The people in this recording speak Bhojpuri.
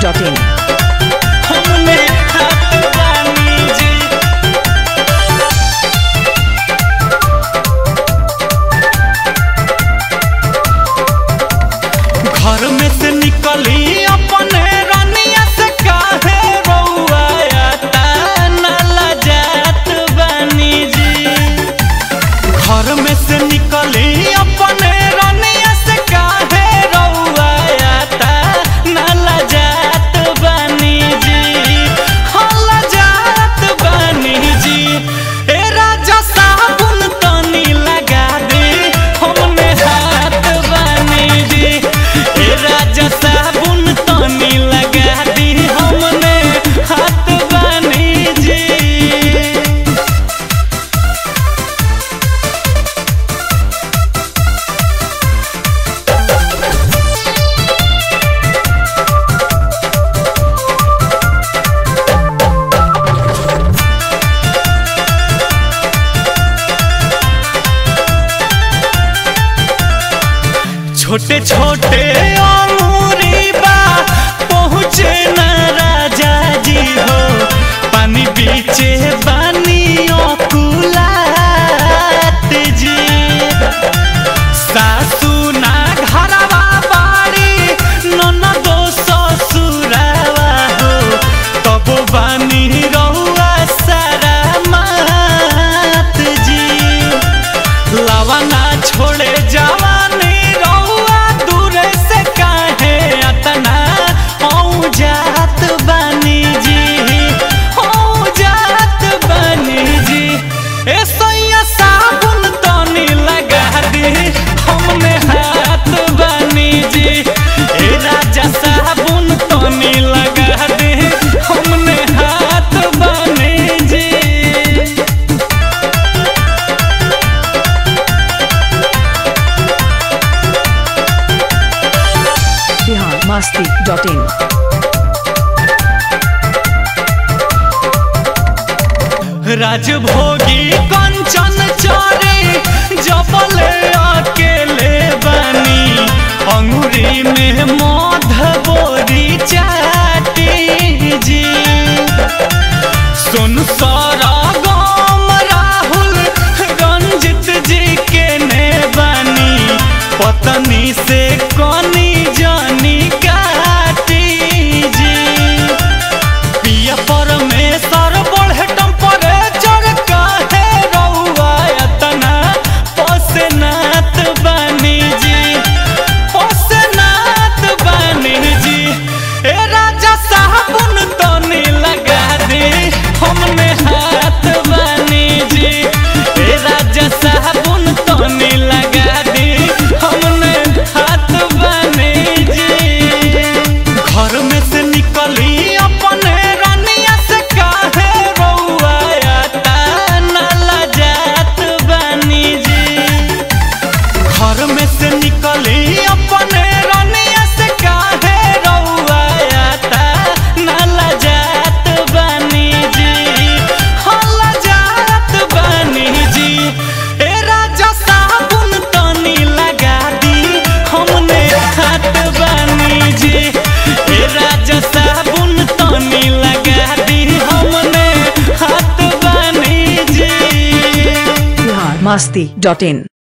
biharmasti.in। हमने हाथ बानी जी। घर में से निकली अपने रनिया से काहे रउआ आता नाला जात बानी जी। घर में से निकली अपने रनिया से काहे रउआ आता नाला जात बानी जी। हला जात बानी जी। ए राजा साबुन तनी लगा दे हमने हाथ बानी जी। ए राजा साबुन तनी लगा दी हमने हाथ बानी जी। छोटे छोटे अंगूरी बा पहुँचे न राजा जी हो। पानी बीचे बानी कुलात जी। सासू ना घरवा बाड़ी ननदो ससुरावा हो। तब बानी रउआ सारा मात जी। लावा ना छोड़े जवानी रउआ दूरे से काहे अतना औ जात बानी जी। औ जात बानी जी। ए सैया साबुन तनी लगा दी हमने हाथ बानी जी। ए राजा साबुन तनी लगा दी हमने हाथ बानी जी। biharmasti.in। राजभोगी कंचन चोरी जबले अकेले बानी। अंगूरी में मध बोरी चाटी जी। सुन सारा गाम राहुल रंजित जी के ने बानी। पत्नी से कनी जानी काटी जी। पिया परमेश्वर बढ़े टेम्परेचर काहे रउआ एतना पसनात बानी जी। पसनात बानी जी। ए राजा साबुन तनी लगा दे हमने हाथ बानी जी। ए राजा साबुन तनी लगा दे हमने हाथ बानी जी। घर में से निकली अपने रनिया से काहे रउआ आता नाला जात बानी जी। घर में से निकली अपने रनिया से काहे रउआ आता नाला जात बानी जी। हला जात बानी जी। ए राजा साबुन तनी लगा दी हमने हाथ बानी जी। ए राजा साबुन तनी लगा दी हमने हाथ बानी जी। biharmasti.in।